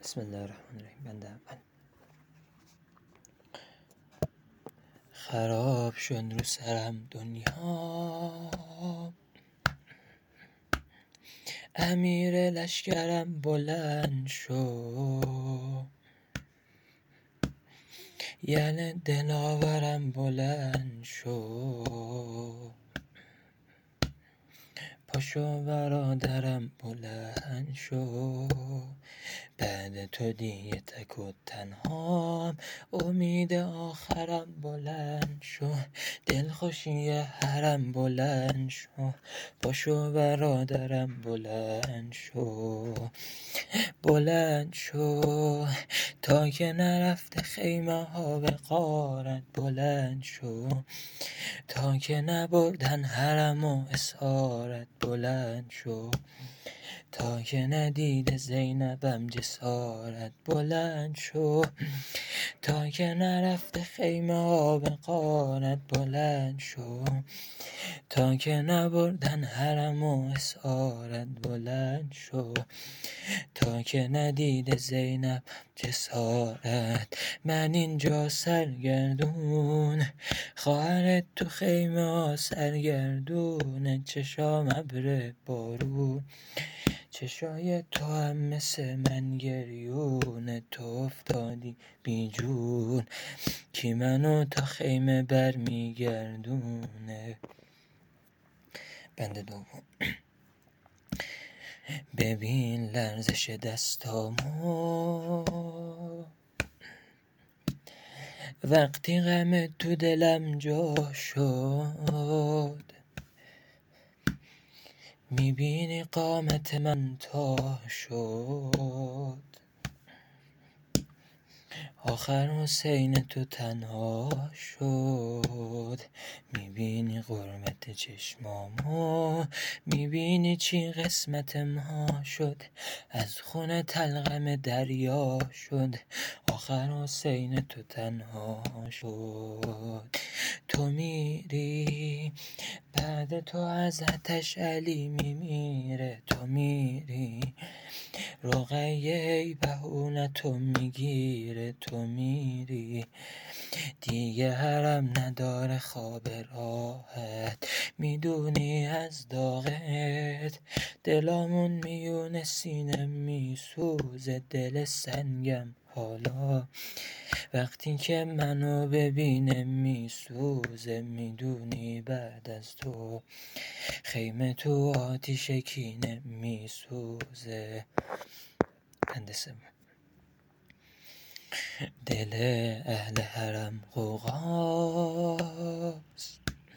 بسم الله الرحمن الرحیم. بنده اول. خراب شد رو سرم دنیا، امیر لشکرم بلند شد، یعنی دلاورم بلند شد. پاشو برادرم بلند شو، بعد تو دیگه تک و تنهام، امید آخرم بلند شو، دلخوشی هرم بلند شو. پاشو برادرم بلند شو، بلند شو تا که نرفته خیمه ها به غارت، بلند شو تا که نبردن حرم و اسارت، بلند شو تا که ندیده زینبم جسارت، بلند شو تا که نرفته خیمه ها به غارت، بلند شو تا که نبردن حرم و اسارت، بلند شو تا که ندیده زینب جسارت. من اینجا سرگردون، خواهرت تو خیمه ها سرگردون، چشام ابر بارون، چشای تو هم مثل من گریون، تو افتادی بی جون کی منو تا خیمه بر میگردونه. بند دوم. ببین لرزش دستامو، وقتی غم تو دلم جا شد، میبینی قامت من تا شد، آخر حسین تو تنها شد. میبینی غربت چشمامو، میبینی چی قسمت ما شد، از خون تلغم دریا شد، آخر حسین تو تنها شد. تو میری بعد تو از آتش علی میمیره، تو میری رقیه بهونتو میگیره، تو میری دیگه حرم نداره خواب راحت، میدونی از داغت دلامون میونه سینه میسوزه، دل سنگم حالا وقتی که منو ببینه میسوزه، میدونی بعد از تو خیمه تو آتیش کینه میسوزه. بند سوم. دل اهل حرم غوغاست،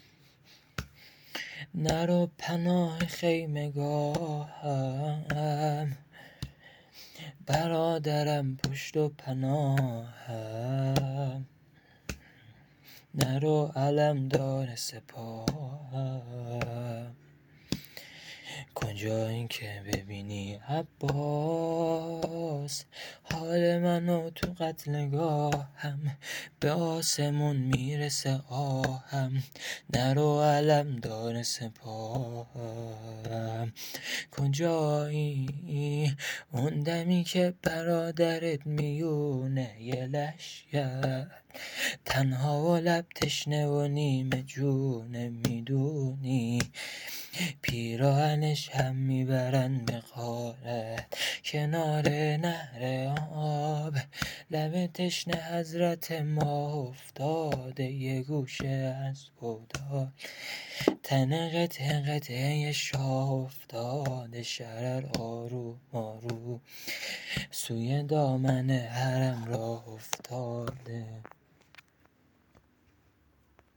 نرو پناه خیمگاهم، برادرم پشت و پناهم، نرو علمدار سپاهم. کجایی که ببینی عباس حال منو تو قتلگاهم، به آسمون میرسه آهم، نرو علمدار سپاهم. کجایی اون دمی که برادرت میونه یه لشگر، تنها و لب تشنه و نیمه جونه، میدونی پیراهنش هم میبرن به غارت، کنار نهر آب لب تشنه حضرت ما افتاده، یه گوشه از خدا تن قطعه قطعه شاه افتاده، شرر آروم آروم سوی دامن حرم راه افتاده.